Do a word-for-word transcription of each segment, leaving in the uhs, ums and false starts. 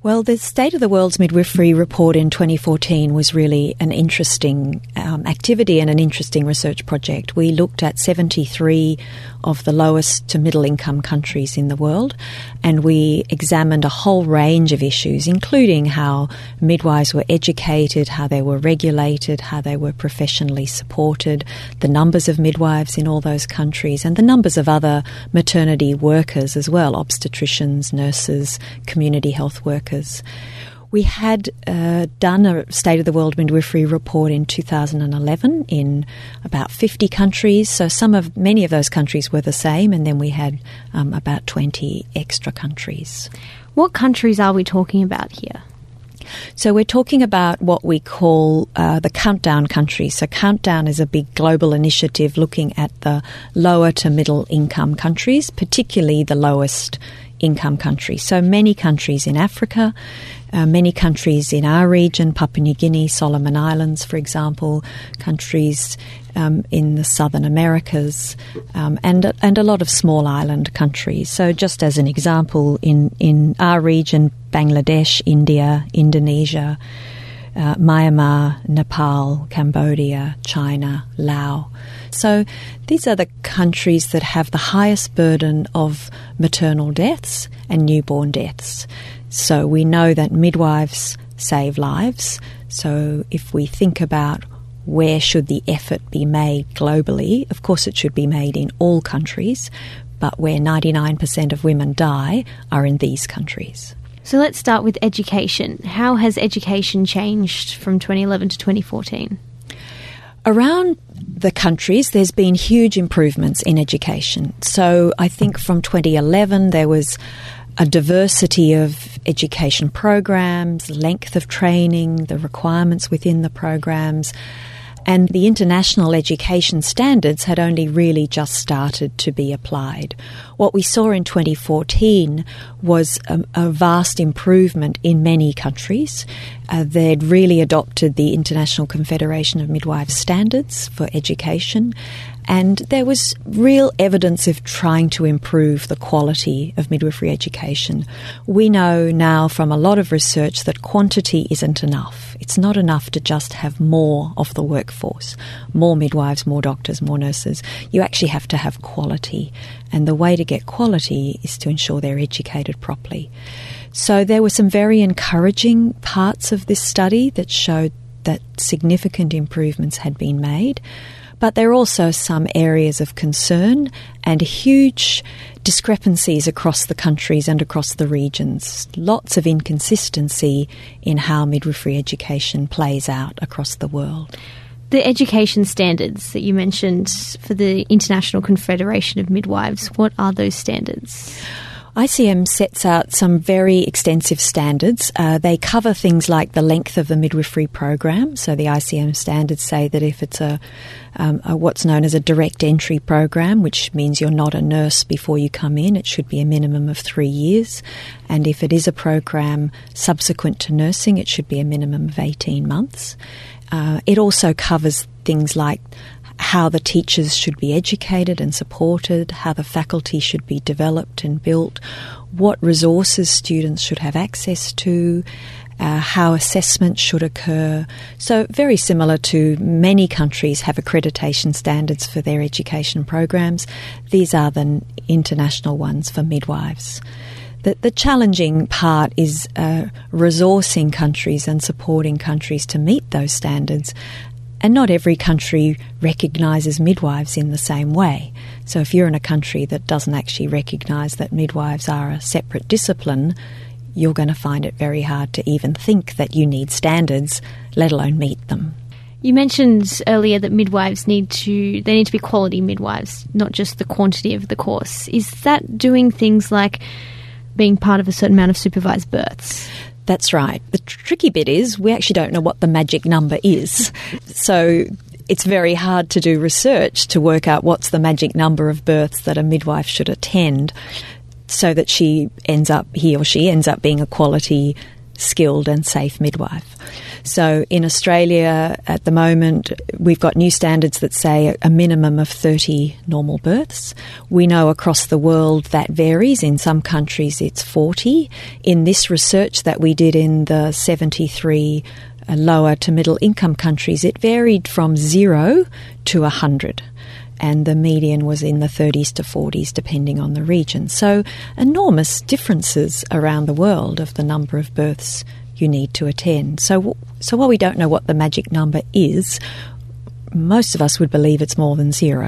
Well, the State of the World's Midwifery report in twenty fourteen was really an interesting um, activity and an interesting research project. We looked at seventy-three of the lowest to middle income countries in the world, and we examined a whole range of issues, including how midwives were educated, how they were regulated, how they were professionally supported, the numbers of midwives in all those countries, and the numbers of other maternity workers as well, obstetricians, nurses, community health workers. We had uh, done a State of the World Midwifery report in two thousand eleven in about fifty countries. So some of many of those countries were the same, and then we had um, about twenty extra countries. What countries are we talking about here? So we're talking about what we call uh, the Countdown countries. So Countdown is a big global initiative looking at the lower to middle income countries, particularly the lowest income countries. So many countries in Africa, uh, many countries in our region, Papua New Guinea, Solomon Islands, for example, countries um, in the Southern Americas, um, and, and a lot of small island countries. So just as an example, in, in our region, Bangladesh, India, Indonesia, uh, Myanmar, Nepal, Cambodia, China, Laos. So these are the countries that have the highest burden of maternal deaths and newborn deaths. So we know that midwives save lives. So if we think about where should the effort be made globally, of course it should be made in all countries, but where ninety-nine percent of women die are in these countries. So let's start with education. How has education changed from twenty eleven to twenty fourteen? Around the countries, there's been huge improvements in education. So I think from twenty eleven there was a diversity of education programs, length of training, the requirements within the programs, and the international education standards had only really just started to be applied. What we saw in twenty fourteen was a, a vast improvement in many countries. Uh, they'd really adopted the International Confederation of Midwives standards for education, and there was real evidence of trying to improve the quality of midwifery education. We know now from a lot of research that quantity isn't enough. It's not enough to just have more of the workforce, more midwives, more doctors, more nurses. You actually have to have quality, and the way to get quality is to ensure they're educated properly. So there were some very encouraging parts of this study that showed that significant improvements had been made. But there are also some areas of concern and huge discrepancies across the countries and across the regions. Lots of inconsistency in how midwifery education plays out across the world. The education standards that you mentioned for the International Confederation of Midwives, what are those standards? I C M sets out some very extensive standards. Uh, they cover things like the length of the midwifery program. So the I C M standards say that if it's a, um, a what's known as a direct entry program, which means you're not a nurse before you come in, it should be a minimum of three years. And if it is a program subsequent to nursing, it should be a minimum of eighteen months. Uh, it also covers things like how the teachers should be educated and supported, how the faculty should be developed and built, what resources students should have access to, uh, how assessment should occur. So very similar to many countries have accreditation standards for their education programs. These are the international ones for midwives. The, the challenging part is uh, resourcing countries and supporting countries to meet those standards. And not every country recognises midwives in the same way. So if you're in a country that doesn't actually recognise that midwives are a separate discipline, you're going to find it very hard to even think that you need standards, let alone meet them. You mentioned earlier that midwives need to, they need to be quality midwives, not just the quantity of the course. Is that doing things like being part of a certain amount of supervised births? That's right. The tricky bit is we actually don't know what the magic number is. So it's very hard to do research to work out what's the magic number of births that a midwife should attend so that she ends up, he or she ends up being a quality, skilled and safe midwife. So in Australia at the moment, we've got new standards that say a minimum of thirty normal births. We know across the world that varies. In some countries it's forty. In this research that we did in the seventy-three lower to middle income countries, it varied from zero to one hundred. And the median was in the thirties to forties, depending on the region. So enormous differences around the world of the number of births you need to attend. So, so while we don't know what the magic number is, most of us would believe it's more than zero.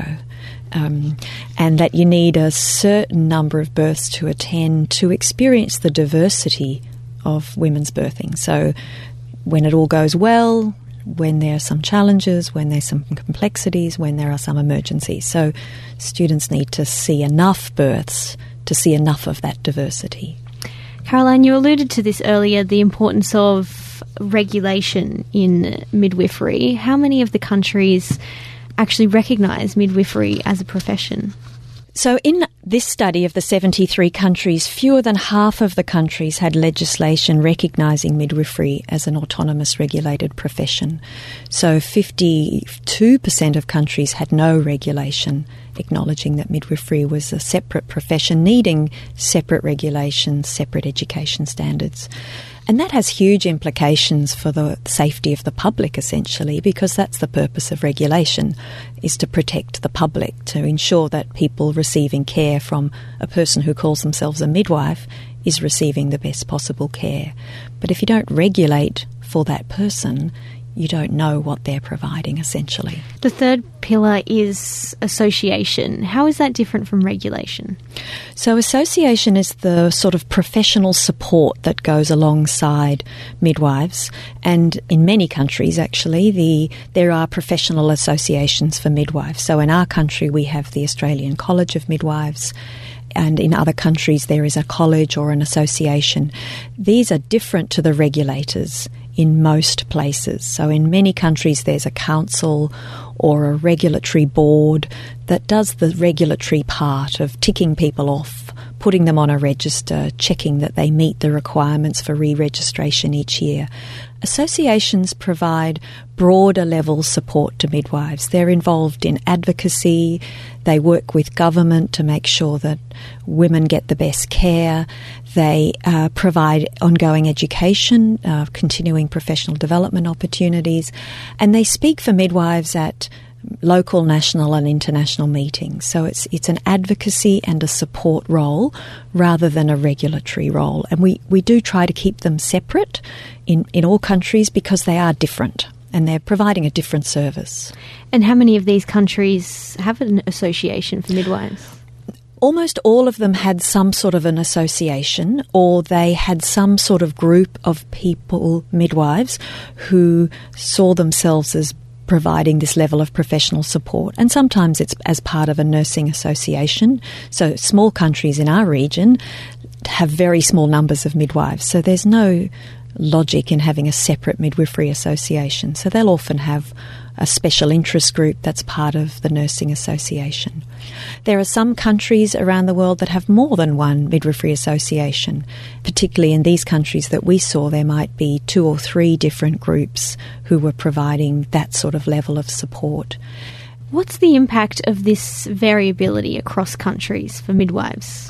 Um, and that you need a certain number of births to attend to experience the diversity of women's birthing. So when it all goes well, when there are some challenges, when there's some complexities, when there are some emergencies. So students need to see enough births to see enough of that diversity. Caroline, you alluded to this earlier, the importance of regulation in midwifery. How many of the countries actually recognise midwifery as a profession? So in this study of the seventy-three countries, fewer than half of the countries had legislation recognising midwifery as an autonomous regulated profession. So fifty-two percent of countries had no regulation acknowledging that midwifery was a separate profession, needing separate regulations, separate education standards. And that has huge implications for the safety of the public, essentially, because that's the purpose of regulation, is to protect the public, to ensure that people receiving care from a person who calls themselves a midwife is receiving the best possible care. But if you don't regulate for that person, you don't know what they're providing, essentially. The third pillar is association. How is that different from regulation? So association is the sort of professional support that goes alongside midwives. And in many countries, actually, the there are professional associations for midwives. So in our country, we have the Australian College of Midwives. And in other countries, there is a college or an association. These are different to the regulators in most places. So in many countries, there's a council or a regulatory board that does the regulatory part of ticking people off, putting them on a register, checking that they meet the requirements for re-registration each year. Associations provide broader level support to midwives. They're involved in advocacy. They work with government to make sure that women get the best care. They uh, provide ongoing education, uh, continuing professional development opportunities, and they speak for midwives at local, national and international meetings. So it's it's an advocacy and a support role rather than a regulatory role. And we, we do try to keep them separate in, in all countries because they are different and they're providing a different service. And how many of these countries have an association for midwives? Almost all of them had some sort of an association, or they had some sort of group of people, midwives, who saw themselves as providing this level of professional support. And sometimes it's as part of a nursing association. So small countries in our region have very small numbers of midwives. So there's no logic in having a separate midwifery association. So they'll often have a special interest group that's part of the nursing association. There are some countries around the world that have more than one midwifery association. Particularly in these countries that we saw, there might be two or three different groups who were providing that sort of level of support. What's the impact of this variability across countries for midwives?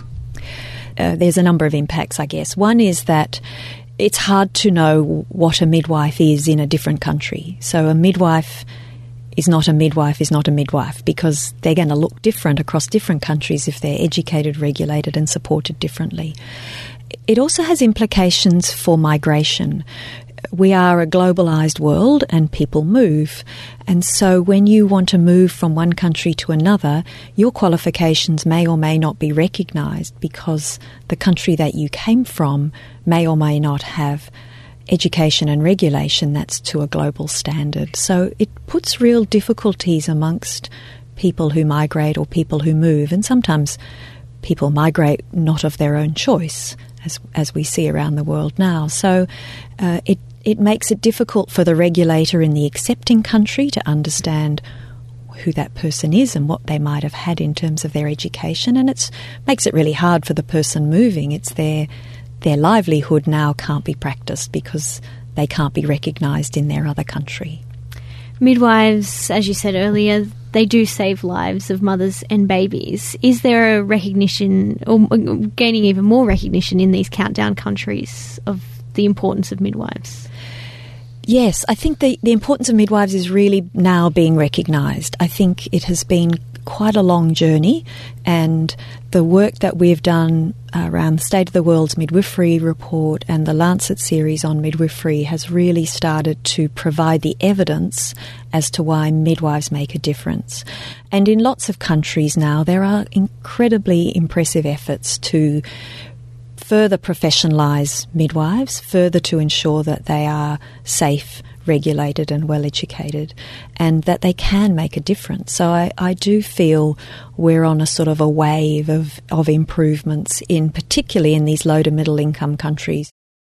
Uh, there's a number of impacts, I guess. One is that it's hard to know what a midwife is in a different country. So a midwife is not a midwife is not a midwife because they're going to look different across different countries if they're educated, regulated and supported differently. It also has implications for migration. We are a globalised world and people move. And so when you want to move from one country to another, your qualifications may or may not be recognised because the country that you came from may or may not have education and regulation that's to a global standard. So it puts real difficulties amongst people who migrate or people who move. And sometimes people migrate not of their own choice, as as we see around the world now. So uh, it It makes it difficult for the regulator in the accepting country to understand who that person is and what they might have had in terms of their education, and it makes it really hard for the person moving. It's their their livelihood now can't be practiced because they can't be recognised in their other country. Midwives, as you said earlier, they do save lives of mothers and babies. Is there a recognition, or gaining even more recognition in these countdown countries, of the importance of midwives? Yes, I think the, the importance of midwives is really now being recognised. I think it has been quite a long journey, and the work that we've done around the State of the World's Midwifery Report and the Lancet series on midwifery has really started to provide the evidence as to why midwives make a difference. And in lots of countries now, there are incredibly impressive efforts to further professionalise midwives, further to ensure that they are safe, regulated and well educated, and that they can make a difference. So I, I do feel we're on a sort of a wave of, of improvements, in particularly in these low to middle income countries.